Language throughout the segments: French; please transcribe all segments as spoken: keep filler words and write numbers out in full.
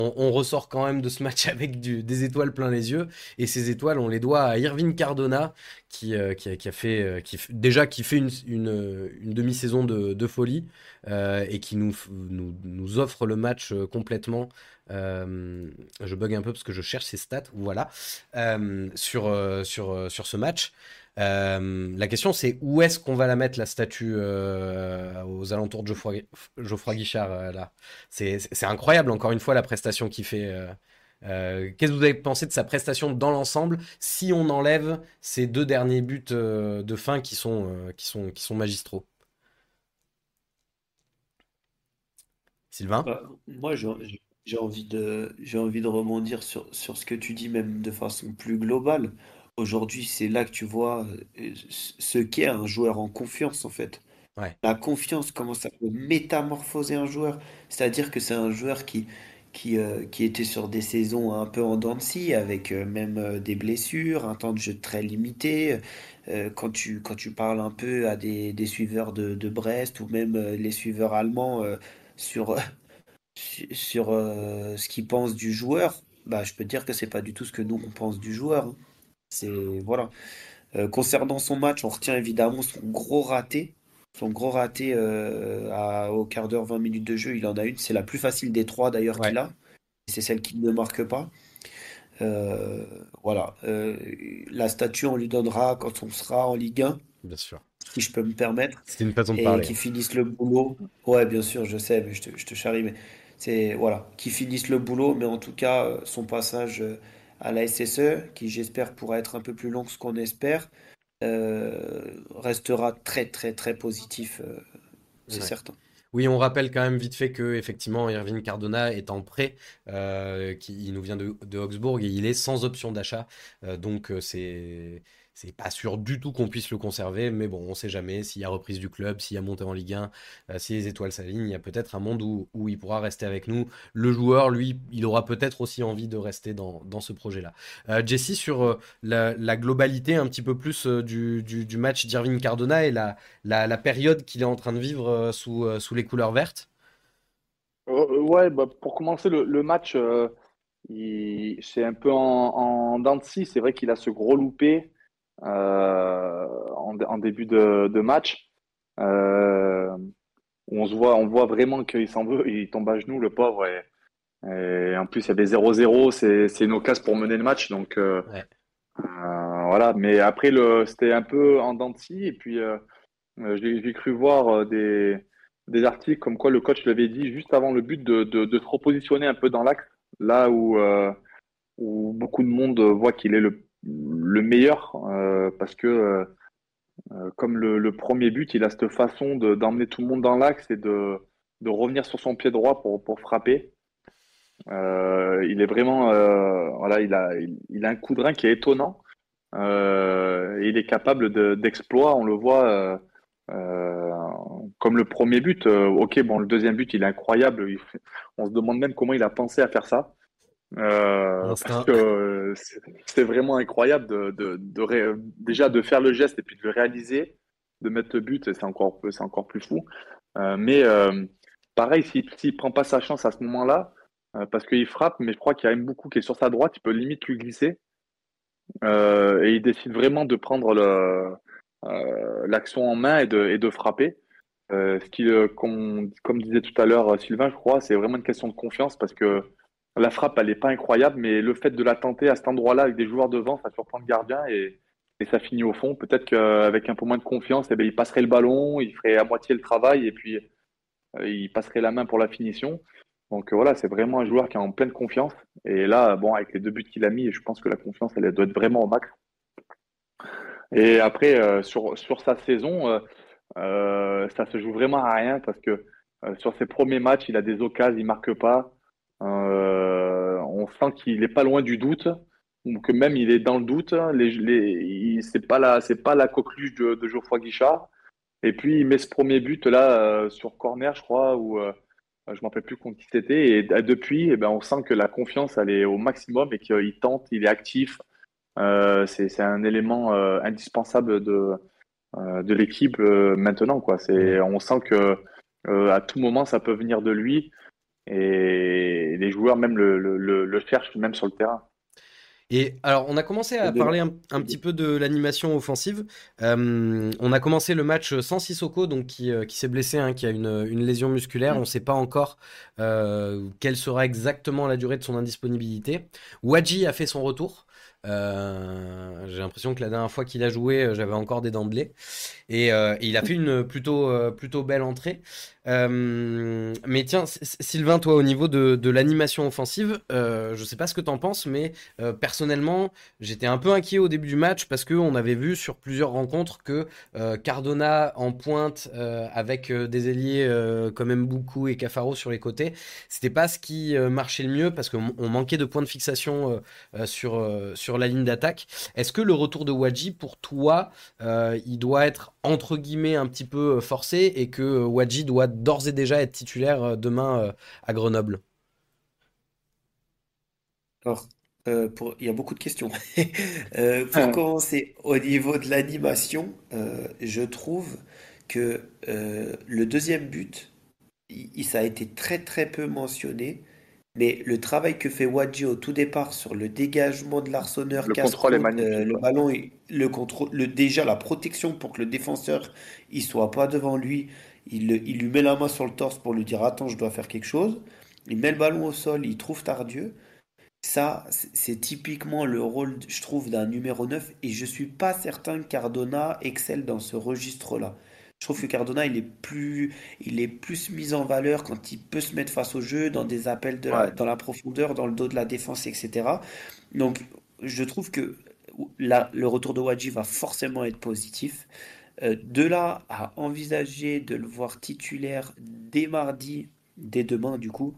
on, on ressort quand même de ce match avec du- des étoiles plein les yeux. Et ces étoiles, on les doit à Irving Cardona, qui, euh, qui, a, qui a fait, euh, qui, f- déjà qui fait une, une, une demi-saison de, de folie euh, et qui nous, f- nous, nous offre le match euh, complètement. Euh, je bug un peu parce que je cherche ses stats. Voilà. Euh, sur, euh, sur, euh, sur ce match. Euh, la question c'est où est-ce qu'on va la mettre la statue euh, aux alentours de Geoffroy, Geoffroy Guichard euh, là. C'est, c'est incroyable encore une fois la prestation qu'il fait. euh. Euh, qu'est-ce que vous avez pensé de sa prestation dans l'ensemble si on enlève ces deux derniers buts euh, de fin qui sont, euh, qui sont, qui sont magistraux? Sylvain? Bah, moi, j'ai j'ai envie de, j'ai envie de rebondir sur, sur ce que tu dis, même de façon plus globale. Aujourd'hui, c'est là que tu vois euh, ce qu'est un joueur en confiance, en fait. Ouais, La confiance, comment ça peut métamorphoser un joueur. C'est-à-dire que c'est un joueur qui, qui, euh, qui était sur des saisons un peu en dents de scie, avec euh, même euh, des blessures, un temps de jeu très limité. Euh, quand tu, quand tu parles un peu à des, des suiveurs de, de Brest ou même euh, les suiveurs allemands euh, sur, su- sur euh, ce qu'ils pensent du joueur, bah, je peux te dire que c'est pas du tout ce que nous on pense du joueur, hein. C'est voilà. Euh, concernant son match, on retient évidemment son gros raté. Son gros raté euh, à- au quart d'heure, vingt minutes de jeu, il en a une. C'est la plus facile des trois d'ailleurs qu'il ouais. a. C'est celle qui ne marque pas. Euh, voilà. Euh, la statue, on lui donnera quand on sera en Ligue un, Bien sûr. si je peux me permettre. C'était une façon de Et parler. qui finissent le boulot. Ouais, bien sûr, je sais, mais je te, je te charrie. Mais c'est voilà. Qui finissent le boulot, mais en tout cas, euh, son passage euh, à la S S E, qui j'espère pourra être un peu plus long que ce qu'on espère euh, restera très très très positif, euh, c'est Ouais. certain. Oui, on rappelle quand même vite fait que effectivement Irving Cardona est en prêt, euh, qui il nous vient de, de Augsbourg et il est sans option d'achat, Euh, donc euh, c'est c'est pas sûr du tout qu'on puisse le conserver, mais bon, on sait jamais s'il y a reprise du club, s'il y a montée en Ligue un, euh, si les étoiles s'alignent, il y a peut-être un monde où, où il pourra rester avec nous. Le joueur, lui, il aura peut-être aussi envie de rester dans, dans ce projet-là. Euh, Jesse, sur euh, la, la globalité un petit peu plus euh, du, du, du match d'Irving Cardona et la la, la période qu'il est en train de vivre euh, sous, euh, sous les couleurs vertes. Euh, ouais, bah, pour commencer le, le match, euh, il- c'est un peu en, en dents de scie. C'est vrai qu'il a ce gros loupé euh, en, en début de, de match. Euh, où on se voit, on voit vraiment qu'il s'en veut, il tombe à genoux, le pauvre. Et, et en plus, il y avait zéro zéro, c'est, c'est une occasion pour mener le match. Donc euh, Ouais. euh, voilà, mais après, le, c'était un peu en dents de scie. Et puis, euh, euh, j'ai, j'ai cru voir euh, des, des articles comme quoi le coach l'avait dit juste avant le but de, de, de se repositionner un peu dans l'axe, là où, euh, où beaucoup de monde voit qu'il est le, le meilleur, euh, parce que euh, euh, comme le, le premier but, il a cette façon de, d'emmener tout le monde dans l'axe et de, de revenir sur son pied droit pour, pour frapper. Euh, il est vraiment, euh, voilà, il a, il, il a un coup de rein qui est étonnant. Euh, et il est capable de, d'exploits, on le voit, euh, euh, comme le premier but. Euh, ok, bon, le deuxième but, il est incroyable. Il- on se demande même comment il a pensé à faire ça. Euh, parce que Instinct. euh, c'est c'est vraiment incroyable de, de, de ré- déjà de faire le geste et puis de le réaliser, de mettre le but, c'est encore, c'est encore plus fou. Euh, mais euh, pareil, s'il s'il prend pas sa chance à ce moment-là, euh, parce qu'il frappe, mais je crois qu'il y a même beaucoup qui est sur sa droite, il peut limite lui glisser. Euh, et il décide vraiment de prendre le, euh, l'action en main et de, et de frapper. Euh, ce qui, euh, comme, comme disait tout à l'heure euh, Sylvain, je crois, c'est vraiment une question de confiance parce que la frappe, elle n'est pas incroyable, mais le fait de la tenter à cet endroit-là avec des joueurs devant, ça surprend le gardien et, et ça finit au fond. Peut-être qu'avec un peu moins de confiance, eh ben, il passerait le ballon, il ferait à moitié le travail et puis euh, il passerait la main pour la finition. Donc euh, voilà, c'est vraiment un joueur qui est en pleine confiance. Et là, bon, avec les deux buts qu'il a mis, je pense que la confiance, elle doit être vraiment au max. Et après, euh, sur, sur sa saison, euh, euh, ça se joue vraiment à rien parce que euh, sur ses premiers matchs, il a des occasions, il marque pas. Euh, on sent qu'il n'est pas loin du doute, ou que même il est dans le doute. Les, les, il- c'est pas la, c'est pas la coqueluche de, de Geoffroy Guichard. Et puis il met ce premier but là euh, sur corner, je crois, où euh, je ne me rappelle plus contre qui c'était. Et euh, depuis, eh ben, on sent que la confiance elle est au maximum et qu'il tente, il est actif. Euh, c'est, c'est un élément euh, indispensable de, euh, de l'équipe euh, maintenant, quoi. C'est, Ouais. on sent que euh, à tout moment ça peut venir de lui et les joueurs même le, le, le, le cherchent même sur le terrain. Et alors, on a commencé à Au-delà. parler un, un petit peu de l'animation offensive. Euh, on a commencé le match sans Sissoko, donc qui, euh, qui s'est blessé, hein, qui a une, une lésion musculaire. On ne sait pas encore euh, quelle sera exactement la durée de son indisponibilité. Wadji a fait son retour. Euh, j'ai l'impression que la dernière fois qu'il a joué, euh, j'avais encore des dents de blé. Et, euh, et il a fait une plutôt, euh, plutôt belle entrée. Euh, mais tiens, S- S- Sylvain, toi, au niveau de, de l'animation offensive, euh, je sais pas ce que t'en penses, mais euh, personnellement, j'étais un peu inquiet au début du match parce qu'on avait vu sur plusieurs rencontres que euh, Cardona en pointe euh, avec euh, des ailiers euh, quand même beaucoup et Cafaro sur les côtés, c'était pas ce qui euh, marchait le mieux parce qu'on on manquait de points de fixation euh, euh, sur, euh, sur la ligne d'attaque. Est-ce que le retour de Wadji, pour toi, euh, il doit être entre guillemets un petit peu euh, forcé et que euh, Wadji doit d'ores et déjà être titulaire euh, demain euh, à Grenoble? Alors, euh, pour... il y a beaucoup de questions. Euh, pour commencer, au niveau de l'animation, euh, je trouve que euh, le deuxième but, il, il- ça a été très très peu mentionné, mais le travail que fait Wadji au tout départ sur le dégagement de l'Arseneur, Le contrôle est casse-croûte, euh, magnifique. le Ouais. ballon, il- le contrôle, le, déjà la protection pour que le défenseur il soit pas devant lui, il, le- il lui met la main sur le torse pour lui dire attends, je dois faire quelque chose. Il met le ballon au sol, il trouve Tardieu. Ça, c'est c'est typiquement le rôle, je trouve, d'un numéro neuf et je suis pas certain que Cardona excelle dans ce registre-là. Je trouve que Cardona, il est plus, il est plus mis en valeur quand il peut se mettre face au jeu, dans des appels de la- Ouais. dans la profondeur, dans le dos de la défense, et cetera. Donc, je trouve que là, le retour de Wadji va forcément être positif. Euh, de là à envisager de le voir titulaire dès mardi, dès demain, du coup,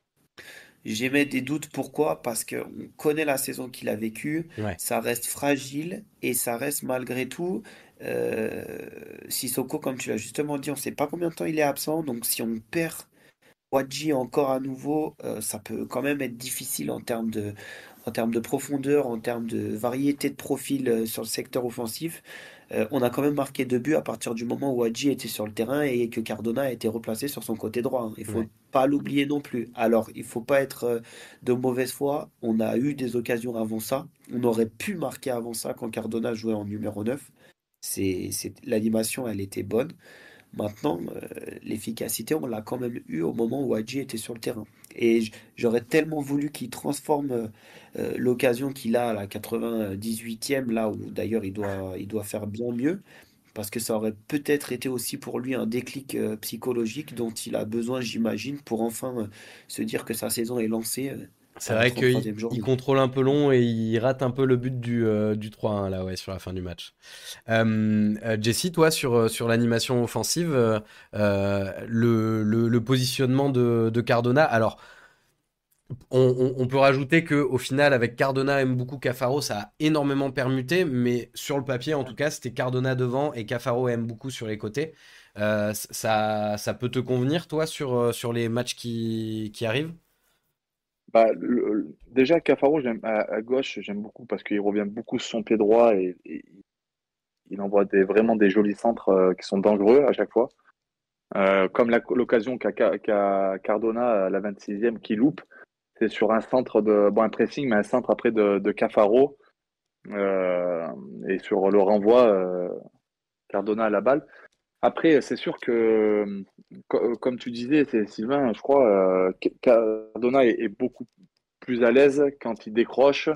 j'émets des doutes. Pourquoi? Parce qu'on connaît la saison qu'il a vécue, Ouais. ça reste fragile et ça reste malgré tout. euh, Sissoko, comme tu l'as justement dit, on ne sait pas combien de temps il est absent, donc si on perd Wadji encore à nouveau, euh, ça peut quand même être difficile en termes de, en termes de profondeur, en termes de variété de profil euh, sur le secteur offensif. Euh, on a quand même marqué deux buts à partir du moment où Wadji était sur le terrain et que Cardona a été replacé sur son côté droit, hein. Il faut Ouais. pas l'oublier non plus. Alors, il faut pas être euh, de mauvaise foi. On a eu des occasions avant ça. On aurait pu marquer avant ça quand Cardona jouait en numéro neuf. C'est, c'est, l'animation, elle était bonne. Maintenant, euh, l'efficacité, on l'a quand même eu au moment où Hadji était sur le terrain. Et j- j'aurais tellement voulu qu'il transforme euh, euh, l'occasion qu'il a à la quatre-vingt-dix-huitième, là où d'ailleurs il doit, il doit faire bien mieux, parce que ça aurait peut-être été aussi pour lui un déclic euh, psychologique dont il a besoin, j'imagine, pour enfin euh, se dire que sa saison est lancée euh, C'est à la vrai qu'il trente-troisième il journée. contrôle un peu long et il rate un peu le but du, euh, du trois un là, ouais, sur la fin du match. Euh, euh, Jesse, toi, sur, euh, sur l'animation offensive, euh, euh, le, le, le positionnement de, de Cardona, alors on, on- on peut rajouter que au final, avec Cardona et Mboukou Cafaro, ça a énormément permuté, mais sur le papier, en tout cas, c'était Cardona devant et Cafaro et Mboukou sur les côtés. Euh, c- ça, ça peut te convenir, toi, sur, euh, sur les matchs qui, qui arrivent? Bah, le- déjà, Cafaro, j'aime, à, à gauche, j'aime beaucoup parce qu'il revient beaucoup sur son pied droit et, et il envoie des, vraiment des jolis centres euh, qui sont dangereux à chaque fois. Euh, comme la- l'occasion qu'a qu'a- qu'a Cardona à la vingt-sixième qui loupe, c'est sur un centre de, bon, un pressing, mais un centre après de, de Cafaro. Euh, et sur le renvoi, euh, Cardona à la balle. Après, c'est sûr que, co- comme tu disais, c'est Sylvain, je crois, euh, Cardona est, est beaucoup plus à l'aise quand il décroche,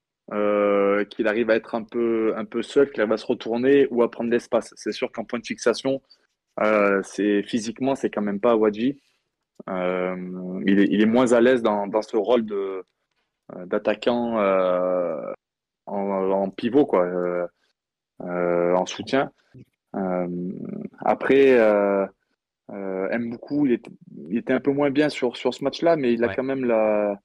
euh, qu'il arrive à être un peu, un peu seul, qu'il arrive à se retourner ou à prendre l'espace. C'est sûr qu'en point de fixation, euh, c'est, physiquement, c'est quand même pas Wadji. Euh, il est, il est moins à l'aise dans, dans ce rôle de, euh, d'attaquant euh, en, en pivot, quoi, euh, euh, en soutien. Euh, après, euh, euh, aime beaucoup. Il était, il était un peu moins bien sur, sur ce match-là, mais il a Ouais. quand même la,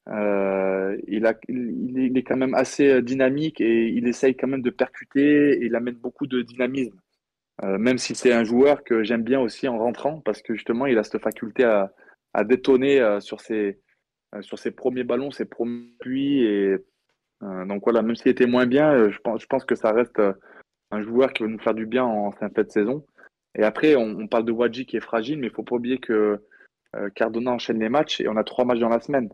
euh, il a, il, est, il est quand même assez euh, dynamique et il essaye quand même de percuter et il amène beaucoup de dynamisme. Euh, même si c'est un joueur que j'aime bien aussi en rentrant parce que justement il a cette faculté à, à détonner euh, sur ses, euh, sur ses premiers ballons, ses premiers appuis et euh, donc voilà, même s'il était moins bien, euh, je pense, je pense que ça reste euh, un joueur qui va nous faire du bien en fin de saison. Et après, on, on parle de Wadji qui est fragile, mais il faut pas oublier que euh, Cardona enchaîne les matchs et on a trois matchs dans la semaine.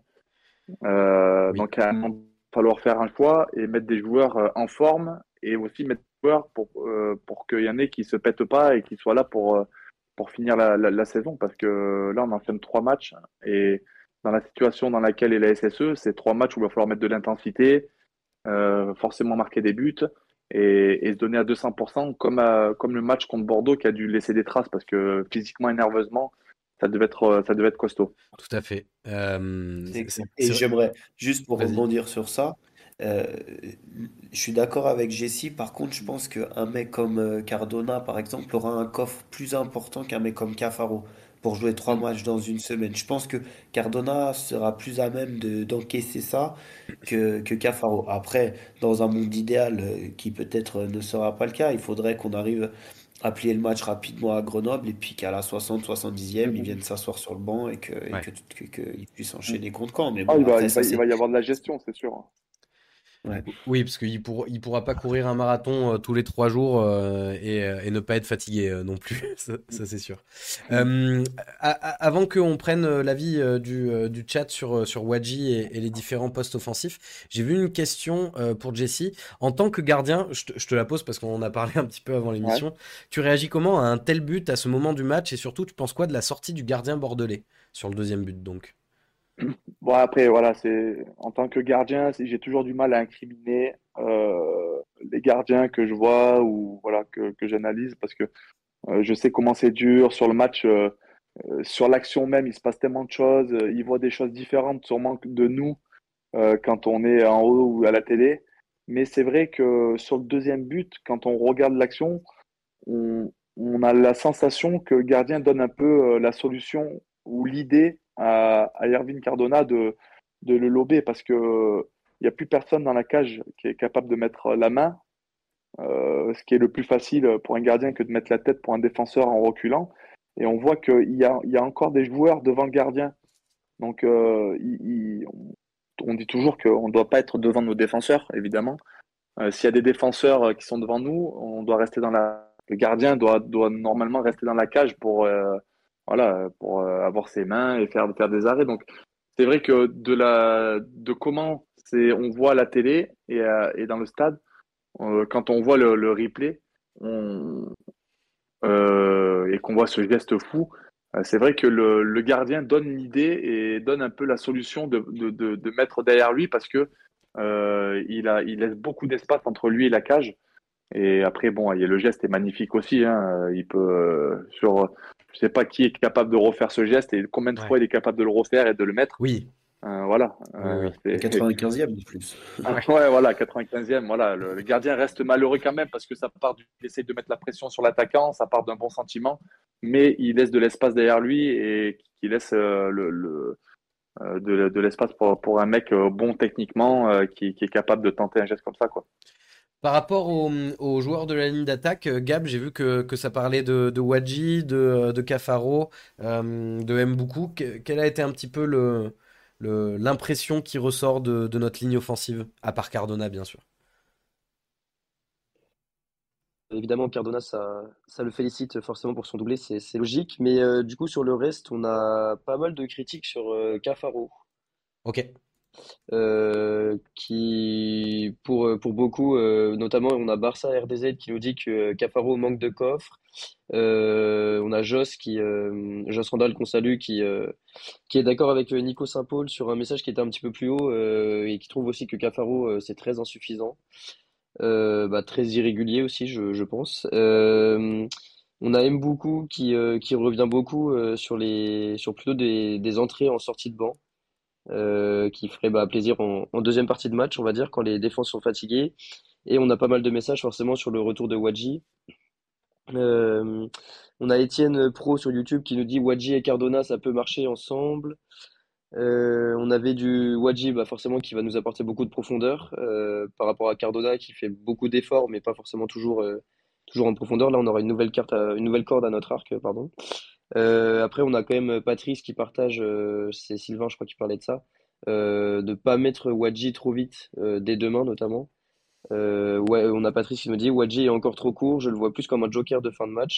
Euh, Oui, donc, à un moment, il va falloir faire un choix et mettre des joueurs euh, en forme et aussi mettre des joueurs pour, euh, pour qu'il y en ait qui se pètent pas et qui soient là pour, euh, pour finir la, la, la saison. Parce que là, on enchaîne trois matchs et dans la situation dans laquelle est la S S E, c'est trois matchs où il va falloir mettre de l'intensité, euh, forcément marquer des buts et, et se donner à deux cents pour cent comme, à- comme le match contre Bordeaux qui a dû laisser des traces parce que physiquement et nerveusement, ça devait être, ça devait être costaud. tout à fait. Euh, C'est c'est clair. c'est- Et c'est vrai. j'aimerais, juste pour Vas-y. rebondir sur ça, euh, je suis d'accord avec Jessie. Par contre, je pense qu'un mec comme euh, Cardona, par exemple, aura un coffre plus important qu'un mec comme Cafaro pour jouer trois Mm. matchs dans une semaine. Je pense que Cardona sera plus à même de, d'encaisser ça que, que Cafaro. Après, dans un monde idéal, euh, qui peut-être ne sera pas le cas, il faudrait qu'on arrive à plier le match rapidement à Grenoble et puis qu'à la soixante, soixante-dixième, ils viennent s'asseoir sur le banc et que, et Ouais. que, que- qu'ils puissent Mm. enchaîner contre Caen. Mais Ah, bon, il va, après, il va, ça il c'est. va y avoir de la gestion, c'est sûr. Ouais. Oui, parce qu'il pourra, il pourra pas courir un marathon euh, tous les trois jours euh, et, euh, et ne pas être fatigué euh, non plus, ça, ça, c'est sûr. Mm. Euh, a- a- avant qu'on prenne euh, l'avis euh, du, euh, du chat sur, euh, sur Wadji et, et les différents postes offensifs, j'ai vu une question euh, pour Jessie. En tant que gardien, je te, je te la pose parce qu'on en a parlé un petit peu avant Ouais. l'émission, tu réagis comment à un tel but à ce moment du match et surtout, tu penses quoi de la sortie du gardien bordelais sur le deuxième but donc? Bon, après, voilà, c'est en tant que gardien, c'est- j'ai toujours du mal à incriminer euh, les gardiens que je vois ou voilà que, que j'analyse parce que euh, je sais comment c'est dur sur le match, euh, euh, sur l'action même, il se passe tellement de choses, euh, ils voient des choses différentes sûrement que de nous euh, quand on est en haut ou à la télé. Mais c'est vrai que sur le deuxième but, quand on regarde l'action, on, on a la sensation que le gardien donne un peu euh, la solution ou l'idée à, à Irvine Cardona de, de le lober parce que euh, il n'y a plus personne dans la cage qui est capable de mettre la main, euh, ce qui est le plus facile pour un gardien que de mettre la tête pour un défenseur en reculant. Et on voit qu'il y a, il y a encore des joueurs devant le gardien. Donc, euh, il- il- on dit toujours qu'on ne doit pas être devant nos défenseurs, évidemment. Euh, s'il y a des défenseurs euh, qui sont devant nous, on doit rester dans la. Le gardien doit, doit normalement rester dans la cage pour, euh, voilà, pour euh, avoir ses mains et faire, faire des arrêts. Donc, c'est vrai que de la, de comment c'est, on voit à la télé et, euh, et dans le stade, euh, quand on voit le, le replay, on, euh, et qu'on voit ce geste fou, euh, c'est vrai que le, le gardien donne l'idée et donne un peu la solution de, de, de, de mettre derrière lui parce que euh, il a, il laisse beaucoup d'espace entre lui et la cage. Et après, bon, il y a- le geste est magnifique aussi. Hein. Il peut, euh, sur, je sais pas qui est capable de refaire ce geste et combien de fois Ouais. il est capable de le refaire et de le mettre. Oui, Euh, voilà. oui, Euh, oui. Le c'est, quatre-vingt-quinzième de plus. ah, Ouais. ouais, voilà, quatre-vingt-quinzième, voilà. Le, le gardien reste malheureux quand même parce que ça part du, il essaie de mettre la pression sur l'attaquant, ça part d'un bon sentiment, mais il laisse de l'espace derrière lui et qui laisse euh, le, le, euh, de, de l'espace pour, pour un mec euh, bon techniquement euh, qui, qui est capable de tenter un geste comme ça, quoi. Par rapport aux, aux joueurs de la ligne d'attaque, euh, Gab, j'ai vu que, que ça parlait de, de Wadji, de, de Cafaro, euh, de Mboukou. Que- quelle a été un petit peu le, le- l'impression qui ressort de, de notre ligne offensive, à part Cardona, bien sûr. Évidemment, Cardona, ça, ça le félicite forcément pour son doublé, c'est c'est logique. Mais euh, du coup, sur le reste, on a pas mal de critiques sur euh, Cafaro, Ok. euh, qui, pour, euh, pour beaucoup, euh, notamment, on a Barça R D Z qui nous dit que Cafaro manque de coffre. Euh, on a Joss qui, euh, Joss Randall qu'on salue, qui, euh, qui est d'accord avec euh, Nico Saint-Paul sur un message qui était un petit peu plus haut euh, et qui trouve aussi que Cafaro, euh, c'est très insuffisant. Euh, bah, très irrégulier aussi, je, je pense. Euh, on a Mboukou qui, euh, qui revient beaucoup euh, sur les, sur plutôt des, des entrées en sortie de banc, euh, qui ferait bah, plaisir en, en deuxième partie de match, on va dire, quand les défenses sont fatiguées. Et on a pas mal de messages forcément sur le retour de Wadji. Euh, on a Étienne Pro sur YouTube qui nous dit Wadji et Cardona, ça peut marcher ensemble. Euh, on avait du Wadji, bah forcément, qui va nous apporter beaucoup de profondeur euh, par rapport à Cardona qui fait beaucoup d'efforts, mais pas forcément toujours, euh, toujours en profondeur. Là, on aura une nouvelle carte, à- une nouvelle corde à notre arc, euh, pardon. Euh, après, on a quand même Patrice qui partage, euh, c'est Sylvain, je crois, qui parlait de ça, euh, de pas mettre Wadji trop vite euh, dès demain, notamment. Euh, ouais, on a Patrice qui nous dit Wadji est encore trop court, je le vois plus comme un joker de fin de match.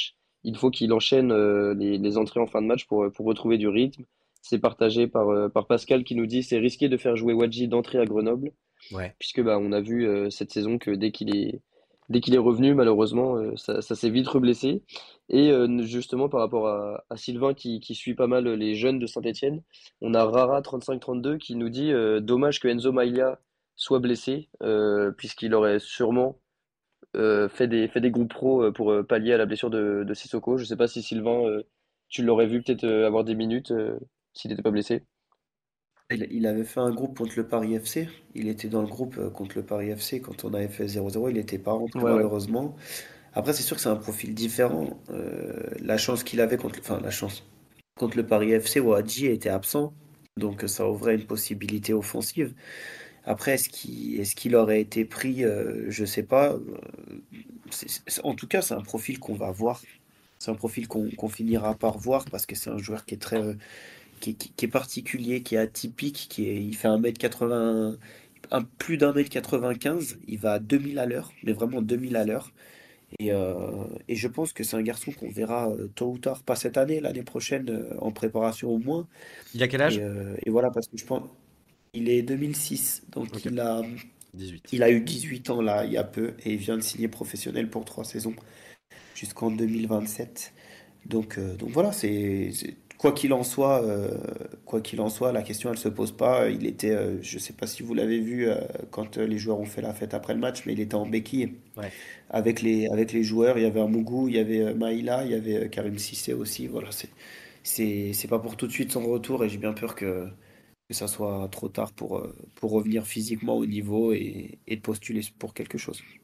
il faut qu'il enchaîne euh, les, les entrées en fin de match pour, pour retrouver du rythme. C'est partagé par, euh, par Pascal qui nous dit c'est risqué de faire jouer Wadji d'entrée à Grenoble, Ouais. puisque bah, on a vu euh, cette saison que dès qu'il est, dès qu'il est revenu, malheureusement, euh, ça, ça s'est vite reblessé. Et euh, justement, par rapport à, à Sylvain qui, qui suit pas mal les jeunes de Saint-Etienne, on a Rara trente-cinq trente-deux qui nous dit euh, dommage que Enzo Maïla soit blessé, euh, puisqu'il aurait sûrement euh, fait des, fait des groupes pro euh, pour euh, pallier à la blessure de, de Sissoko. Je sais pas si Sylvain, euh, tu l'aurais vu peut-être euh, avoir des minutes euh, s'il n'était pas blessé. Il, il avait fait un groupe contre le Paris F C. Il était dans le groupe euh, contre le Paris F C quand on avait fait zéro zéro. Il n'était pas rentré Ouais, ouais. malheureusement. Après, c'est sûr que c'est un profil différent. Euh, la chance qu'il avait contre, enfin la chance contre le Paris F C, Ouadji était absent, donc euh, ça ouvrait une possibilité offensive. Après, est-ce qu'il est-ce qu'il aurait été pris, euh, je sais pas. Euh, c'est- c'est- en tout cas, c'est un profil qu'on va voir. C'est un profil qu'on qu'on finira par voir parce que c'est un joueur qui est très, euh, qui, est qui- qui est particulier, qui est atypique, qui est, il fait un mètre quatre-vingts, un, plus d'un mètre quatre-vingt-quinze, il va à deux mille à l'heure, mais vraiment deux mille à l'heure. Et, euh, et je pense que c'est un garçon qu'on verra euh, tôt ou tard, pas cette année, l'année prochaine, euh, en préparation au moins. Il a quel Et, âge? euh, et voilà, parce que je pense, il est deux mille six, donc Ok, il a, dix-huit. il a eu dix-huit ans là, il y a peu, et il vient de signer professionnel pour trois saisons jusqu'en deux mille vingt-sept. Donc, euh, donc voilà, c'est c'est- quoi qu'il en soit, euh, quoi qu'il en soit, la question elle se pose pas. Il était, euh, je sais pas si vous l'avez vu euh, quand euh, les joueurs ont fait la fête après le match, mais il était en béquille Ouais. avec les avec les joueurs. Il y avait un Mougou, il y avait euh, Maïla, il y avait euh, Karim Cissé aussi. Voilà, c'est c'est c'est pas pour tout de suite son retour et j'ai bien peur que que ça soit trop tard pour euh, pour revenir physiquement au niveau et, et de postuler pour quelque chose.